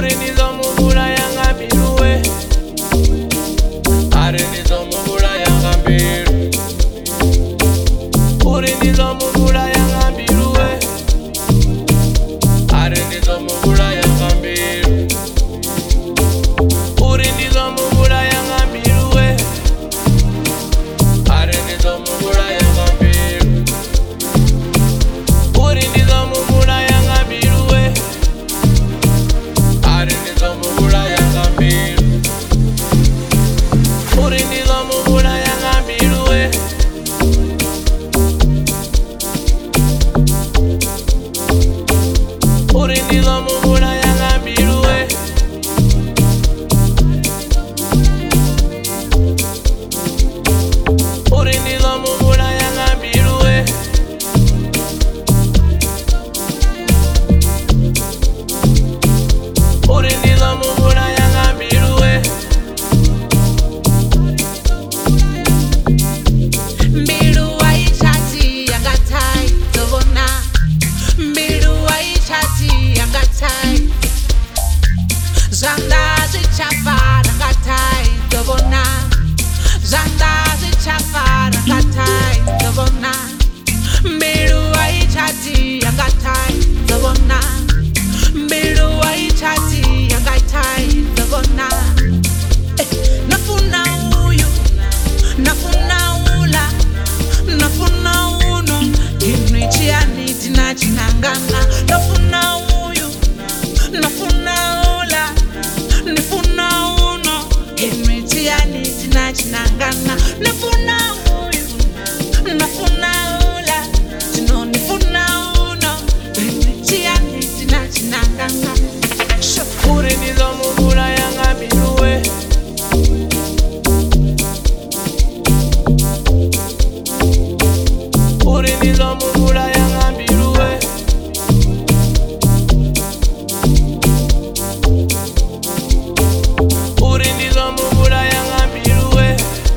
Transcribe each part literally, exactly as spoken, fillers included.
uri ndizomubura yanga mbiluwe, ari ndizomubura yanga mbilu, uri ndizomubura yanga mbiluwe, ari ndizomubura yanga mbilu, uri ndizomubura yanga mbiluwe, ari ndizomubura yanga mbilu, uri ndizomubura yanga mbiluwe, ari ndizomubura yanga mbilu, uri ndizomubura yanga mbiluwe, uri ndizomubura yanga mbiluwe, uri ndizomubura yanga mbiluwe, uri ndizomubura yanga mbiluwe. Mbilu waichati yangatai tobona, mbilu waichati yangatai, zanda zichafa yangatai tobona, zanda zichafa yangatai tobona, mbilu waichati yangatai tobona, mbilu waichati yangatai tobona. Eh, nafuna uyu, nafuna ula, nafuna uno, imrichiani tina chinangana. Nafuna uyu, nafuna ula, nafuna uno, imrichiani tina chinangana. Nafuna uyu, nafuna ula, tino nifuna uno, imrichiani tina chinangana. Uri ndizomubura yanga mbiluwe, uri ndizomubura yanga mbiluwe, uri ndizomubura yanga mbiluwe,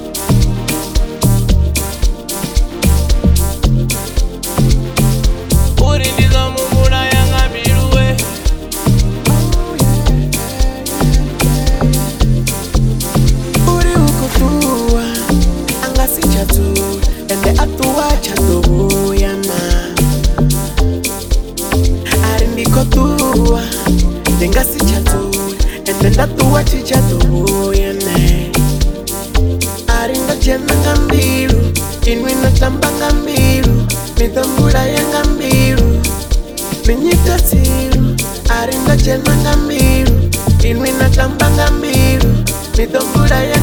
uri ndizomubura yanga mbiluwe. Uri ukutua angasi chatu ende atua chatu yama, ari ndikotua dengasi chatu ende ndatua chichatu yane, ari ndachena ngambilu inwi natamba ngambilu, mitambura yanga mbilu minyita silu, ari ndachena ngambilu inwi natamba ngambilu, mitambura